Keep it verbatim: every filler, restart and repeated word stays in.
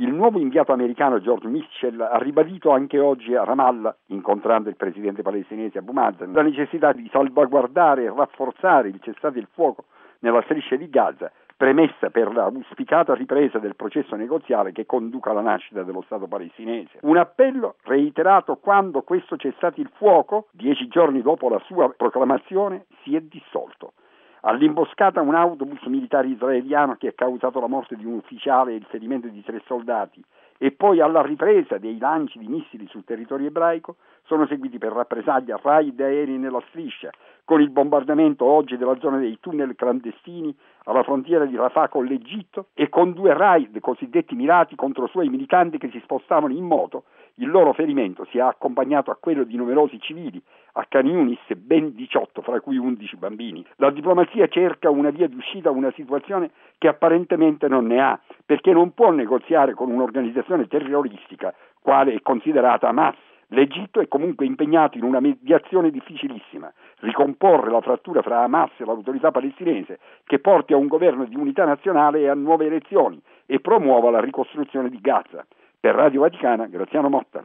Il nuovo inviato americano George Mitchell ha ribadito anche oggi a Ramallah, incontrando il presidente palestinese Abu Mazen, la necessità di salvaguardare e rafforzare il cessate il fuoco nella striscia di Gaza, premessa per la auspicata ripresa del processo negoziale che conduca alla nascita dello Stato palestinese. Un appello reiterato quando questo cessate il fuoco, dieci giorni dopo la sua proclamazione, si è dissolto. All'imboscata un autobus militare israeliano che ha causato la morte di un ufficiale e il ferimento di tre soldati, e poi alla ripresa dei lanci di missili sul territorio ebraico sono seguiti per rappresaglia raid aerei nella striscia, con il bombardamento oggi della zona dei tunnel clandestini alla frontiera di Rafah con l'Egitto e con due raid cosiddetti mirati contro suoi militanti che si spostavano in moto. Il loro ferimento si è accompagnato a quello di numerosi civili, a Khan Yunis ben diciotto, fra cui undici bambini. La diplomazia cerca una via d'uscita a una situazione che apparentemente non ne ha, perché non può negoziare con un'organizzazione terroristica quale è considerata Hamas. L'Egitto è comunque impegnato in una mediazione difficilissima, ricomporre la frattura fra Hamas e l'autorità palestinese, che porti a un governo di unità nazionale e a nuove elezioni e promuova la ricostruzione di Gaza. Per Radio Vaticana, Graziano Motta.